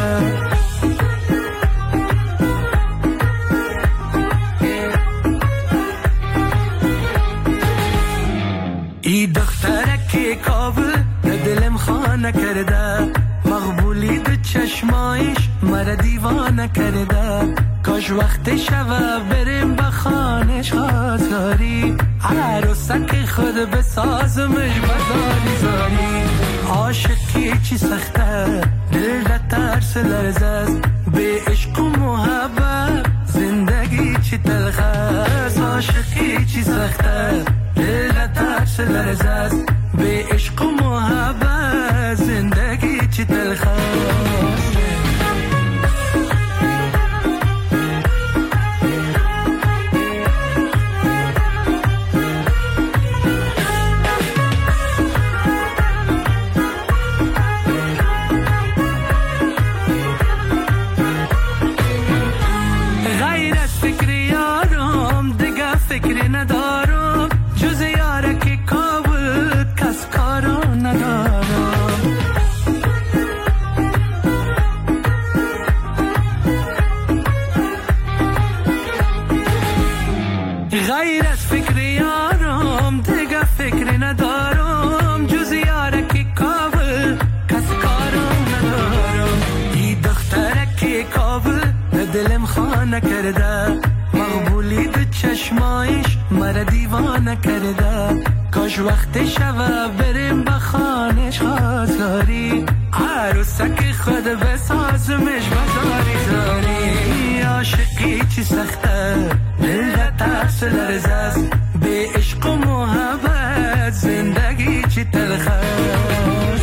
ای دختره که کابل ده دلم خانه کرده، مقبولی ده چشمایش چشمایش مرا دیوانه کرده. کاش وقت شب بریم به خانش خاطری، عروسک خود بسازمش بزاری زاری. عاشقی چی سخته دل را ترس لرزه است، به عشق و محبت زندگی چی تلخ است. عاشقی چی سخته دل را ترس لرزه است، به عشق و محبت زندگی چی تلخ است. فکری ندارم جز یاره که کابل کس کارو ندارم. غیر از فکری یارم دیگه فکری ندارم جز یاره که کابل کس کارو ندارم. این دختره که کابل دلم خانه کرده، مقبولی دو چشمایش مرا دیوانه کرده. کاش وقت شب بریم به خانش خاطری، عروسک خود بسازمش بزاری زاری. عاشقی چی سخته دل را ترس لرزه است، به عشق و محبت زندگی چی تلخ است.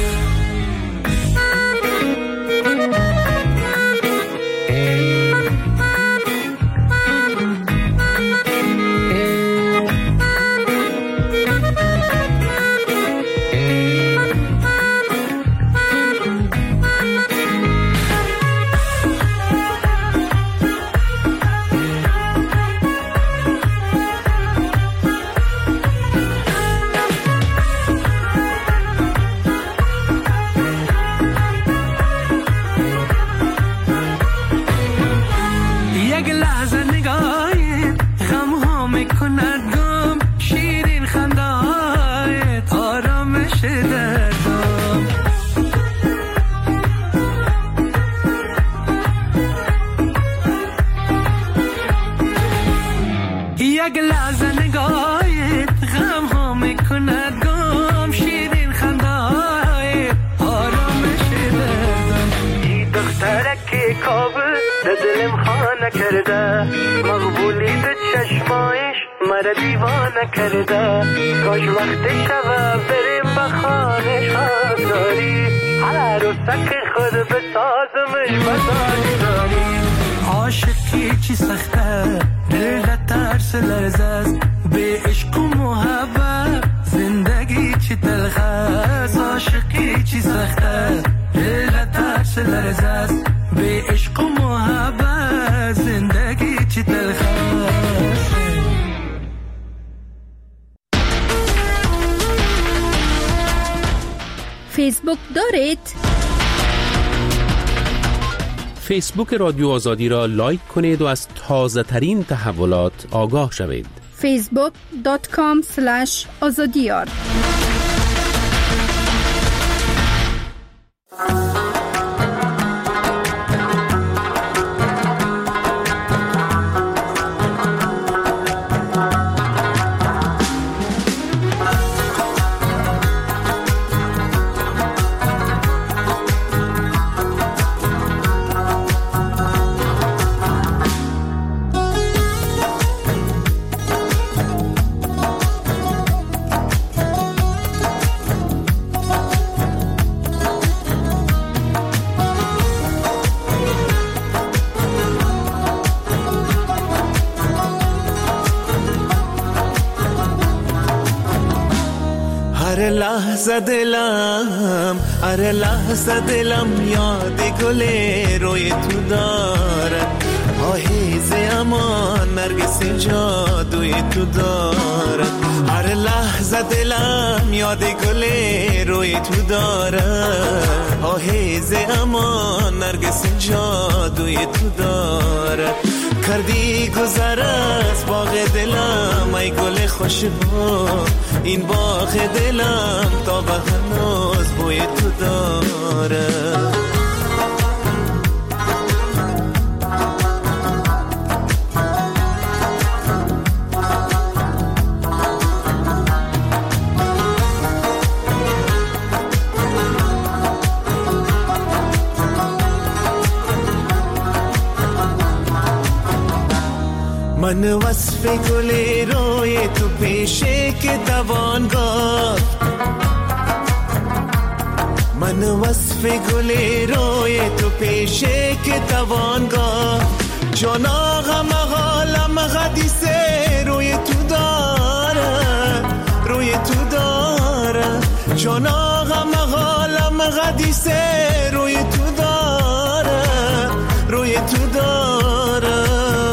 دلم خانه کرده، مقبولی به چشمایش مرا دیوانه کرده. کاش وقت شب بریم به خانش خاطری، عروسک خود بسازمش بزاری زاری. عاشقی چی سخته دل را ترس لرزه است، به عشق و محبت زندگی چی تلخ است. عاشقی چی سخته دل را ترس لرزه است، به عشق و محبت زندگی چی تلخ است. فیسبوک دارید؟ فیسبوک رادیو آزادی را لایک کنید و از تازه ترین تحولات آگاه شوید. فیسبوک دات کام اسلش آزادیار. هر لحظه دلم هر لحظه دلم یاد گل روی تو دارد، آهیز امان نرگس جادوی تو دارد. هر لحظه دلم یاد گل روی تو دارد، آهیز امان نرگس جادوی تو دارد. کردی گذر از باغ دلم ای گل خوشبو، این باغ دلم تا به هنوز بوی تو داره. من وصف گل روی تو پیشه که توانگاه، من وصف گل روی تو پیشه که توانگاه، جان آقام حالم حدیثه روی تو داره، روی تو داره، جان آقام حالم حدیثه روی تو داره، روی تو داره.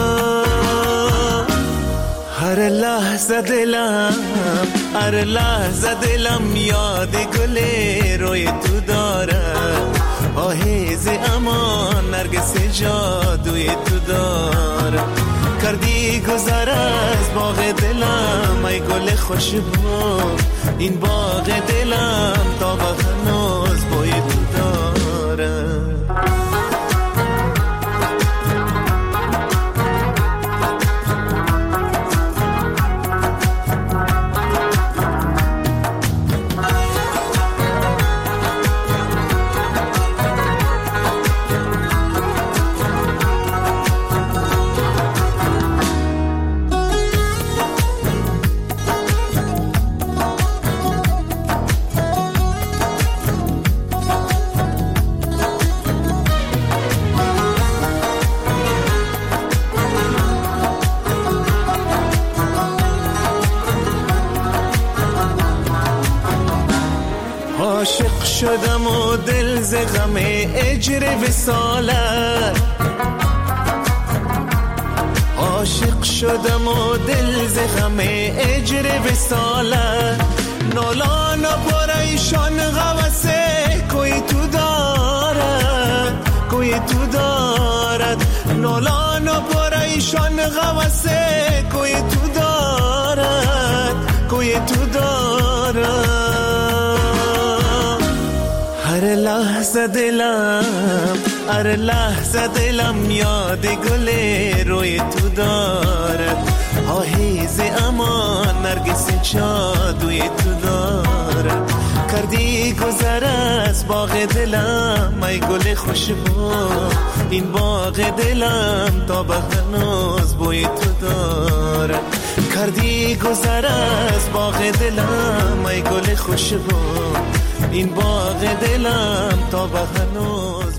هر لحظه دلم، هر لحظه دلم یاد گل روی تو داره، آهیز امان نرگس جادوی تو داره، کردی گذر از باغ دلم ای گل خوشبو، این باغ دلم تا به هنوز بوی تو داره. عاشق شدم و دل ز غم اجر وصالت، عاشق شدم و دل ز غم اجر وصالت، نالان و پریشان غوثه کوی تو دارد، کوی تو دارد، نالان و پریشان غوثه کوی تو دارد، کوی تو دارد. هر لحظه دلم، هر لحظه دلم یاد گل روی تو دارد، آهیز امان نرگس جادوی تو دارد، کردی گذر از باغ دلم ای گل خوشبو، این باغ دلم تا به هنوز بوی تو دارد، کردی گذر از باغ دلم ای گل خوشبو، این باغ دلم تا به هنوز